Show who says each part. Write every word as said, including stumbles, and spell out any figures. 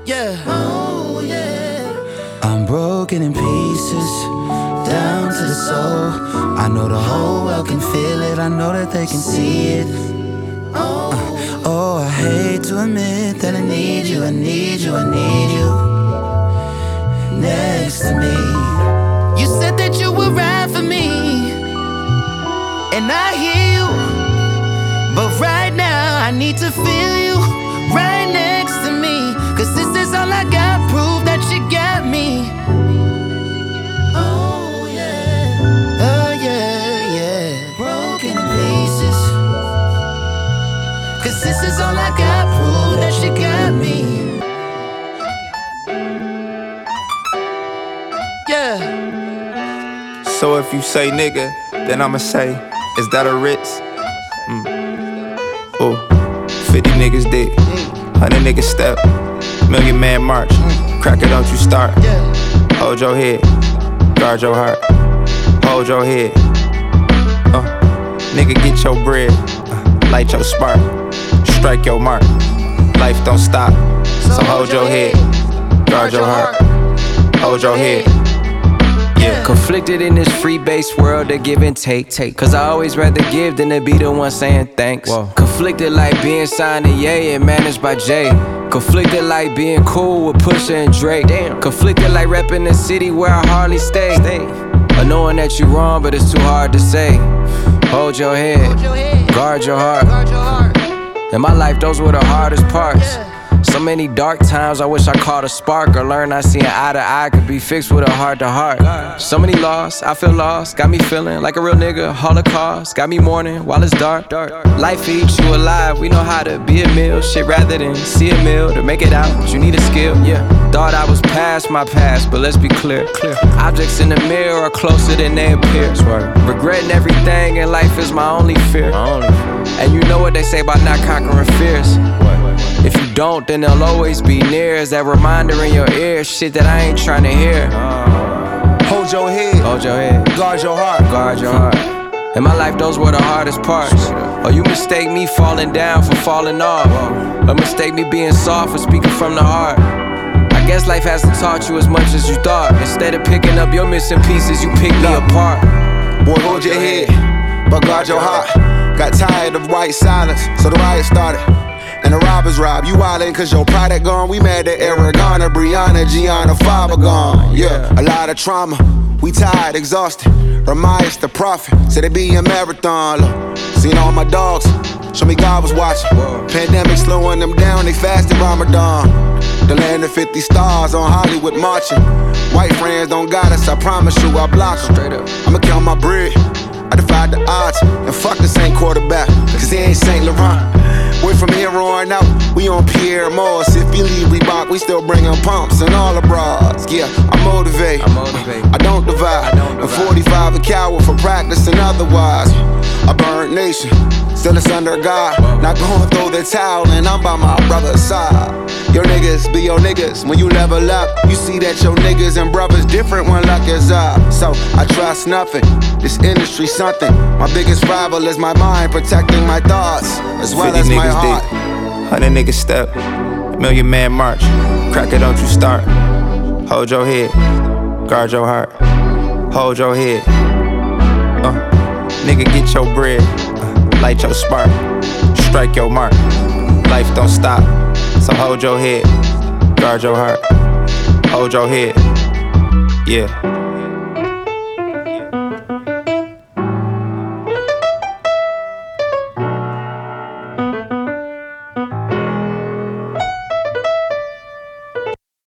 Speaker 1: Yeah, oh yeah. I'm broken in pieces, down to the soul. I know the whole world can feel it, I know that they can see it. uh, Oh, I hate to admit that I need you, I need you, I need you next to me. You said that you would ride for me, and I hear you, but right now I need to feel you right next to me. Cause this is all I got, prove that you got me. Oh yeah, oh yeah, yeah. Broken in pieces. Cause this is all I got, prove that you got me. Yeah.
Speaker 2: So if you say nigga, then I'ma say, is that a Ritz? Mm. Oh, fifty niggas dick, one hundred niggas step, million man march. Cracker, don't you start. Hold your head, guard your heart. Hold your head. Uh, nigga, get your bread, uh, light your spark, strike your mark. Life don't stop, so hold your head, guard your heart. Hold your head. Yeah.
Speaker 3: Conflicted in this free-based world of give and take, take. Cause I always rather give than to be the one saying thanks. Whoa. Conflicted like being signed to Ye and managed by Jay. Conflicted like being cool with Pusha and Drake. Damn. Conflicted like repping the city where I hardly stay. stay. Or knowing that you're wrong but it's too hard to say. Hold your head, Hold your head. Guard your heart. Guard your heart. In my life those were the hardest parts. Yeah. So many dark times I wish I caught a spark, or learned I see an eye to eye could be fixed with a heart to heart. So many lost, I feel lost, got me feeling like a real nigga. Holocaust, got me mourning while it's dark. Life eats you alive, we know how to be a meal. Shit rather than see a meal to make it out, you need a skill. Yeah. Thought I was past my past, but let's be clear. clear. Objects in the mirror are closer than they appear. Regretting everything in life is my only fear. My only fear. And you know what they say about not conquering fears. If you don't, then they'll always be near. Is that reminder in your ear? Shit that I ain't trying to hear.
Speaker 4: Hold your head,
Speaker 3: Hold your head,
Speaker 4: guard your heart.
Speaker 3: Guard your heart. In my life, those were the hardest parts. Or you mistake me falling down for falling off, or mistake me being soft for speaking from the heart. I guess life hasn't taught you as much as you thought. Instead of picking up your missing pieces, you pick me apart.
Speaker 4: Boy, hold your head, but guard your heart. Got tired of white silence, so the riot started. And the robbers rob you wildin' cause your product gone. We mad at Aragona, Brianna, Gianna, Faber gone. Yeah, a lot of trauma. We tired, exhausted. Ramias the prophet, said it be a marathon. Look, seen all my dogs, show me God was watching. Pandemic slowing them down, they fasted Ramadan. The land of fifty stars on Hollywood marching. White friends don't got us, I promise you I'll block them. I'ma count my bread, I defied the odds. And fuck the same quarterback, cause he ain't Saint Laurent. We're from here on out, we on Pierre Moss. If you leave Reebok, we still bringin' pumps and all the bras. Yeah, I motivate,
Speaker 3: I motivate.
Speaker 4: I don't divide.
Speaker 3: I don't divide.
Speaker 4: And forty-five a coward for practicing otherwise. A burnt nation, still it's under God. Not going throw the towel and I'm by my brother's side. Your niggas be your niggas when you level up. You see that your niggas and brothers different when luck is up. So I trust nothing, this industry something. My biggest rival is my mind, protecting my thoughts as well as my heart.
Speaker 2: one hundred niggas step, million man march. Cracker, don't you start. Hold your head, guard your heart. Hold your head. Uh, nigga, get your bread, uh, light your spark, strike your mark. Life don't stop, so hold your head, guard your heart. Hold your head, yeah.